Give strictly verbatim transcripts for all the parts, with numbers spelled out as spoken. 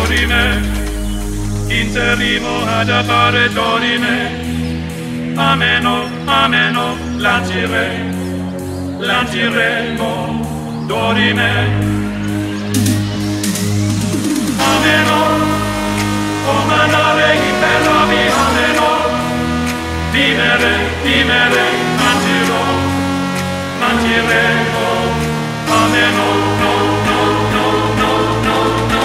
dorime, inserimo ad appare dorime, ameno, ameno, lancire, lanciremo, dorime, ameno, comandare i ferrovi, ameno, vivere, vivere, lancirò, lanciremo, ameno, no, no, no, no, no, no,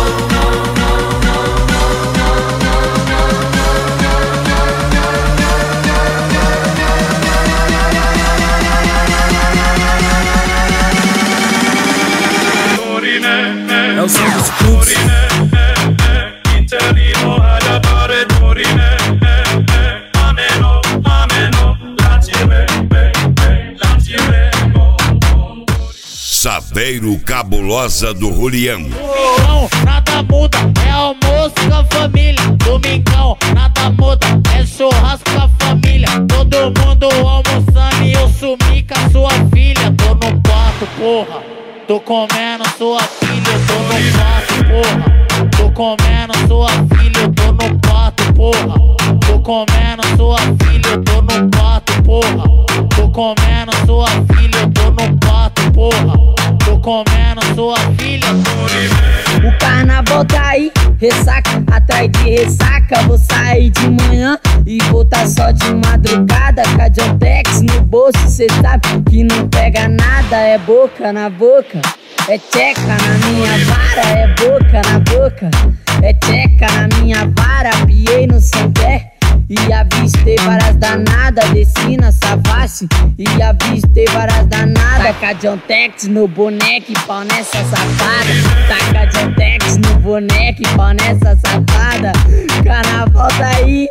É o som dos clubes. Interino ad appare dorime, ameno, ameno, lanciremo, lanciremo. Saveiro Cabulosa do Julião. Não, nada muda, é almoço com a família. Domingão, nada muda, é churrasco com a família. Todo mundo almoçando e eu sumi com a sua filha. Tô no quarto, porra, tô comendo sua filha. Eu tô no quarto, porra, tô comendo sua filha. Eu tô no quarto, porra, tô comendo sua filha. Eu tô no quarto, porra, tô comendo sua filha. Eu tô no quarto, porra, tô comendo sua filha. O carnaval tá aí, ressaca atrás de ressaca. Vou sair de manhã e voltar só de madrugada. Cadiontex no bolso, cê sabe que não pega nada. É boca na boca, é tcheca na minha vara. É boca na boca, é tcheca na minha vara. Piei no Santé e avistei várias danadas. Desci na Savassi e avistei várias danadas. Taca Jontex no boneco e pau nessa safada. Taca Jontex no boneco e pau nessa safada. Carnaval tá aí.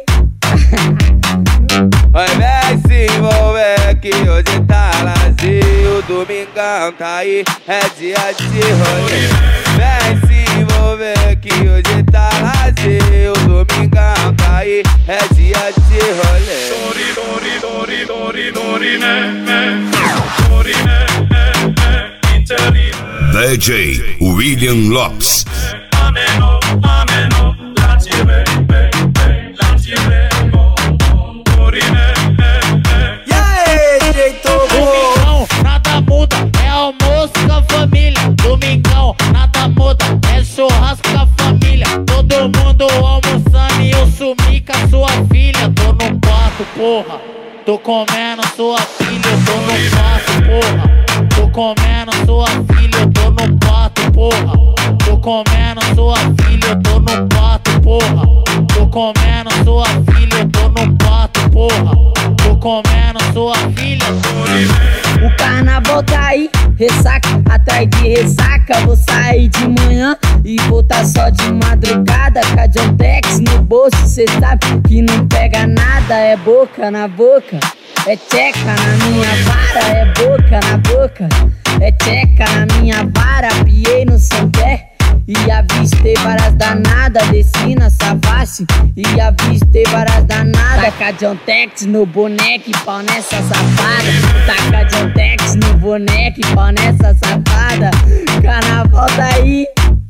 Oi, vem se envolver que hoje tá lazer. O domingão tá aí, é dia de rolê. Vem se envolver que hoje tá lazer. O domingão tá aí, é dia de rolê. Dori, dori, dori, dori, dori, né, né. Dori, né, né, né. Interino D J William Lopes. Ameno, ameno, lanciremo, lanciremo. Dori, né, né, né. E aí, jeito bom? Domingão, nada muda, é almoço com a família. Domingão, nada muda, é churrasco com a família. Todo mundo almoçando e eu sumi com a sua filha. Tô no quarto, porra, tô comendo sua filha. Eu tô no quarto, porra, tô comendo sua filha. Eu tô no quarto, porra, tô comendo sua filha. Eu tô no quarto, porra, tô comendo sua filha. Eu tô no quarto, porra, tô comendo sua filha. O carnaval tá aí, ressaca atrás de ressaca. Vou sair de manhã e voltar só de madrugada. Cadiontex no bolso, cê sabe que não pega nada. É boca na boca, é tcheca na minha vara. É boca na boca, é tcheca na minha vara. Piei no Santé e avistei várias danadas. Desci na Savassi e avistei várias danadas. Taca Jontex no boneco e pau nessa safada. Taca Jontex no boneco e pau nessa safada. Carnaval tá aí.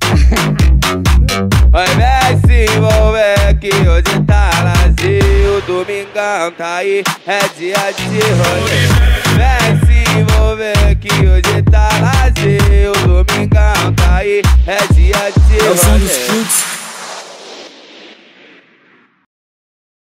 Oi, vem se envolver que hoje tá lazer. O domingão tá aí, é dia de rolê. Vem se envolver que hoje tá lazer. O domingão tá aí, é dia de É o som dos rolê. clubes.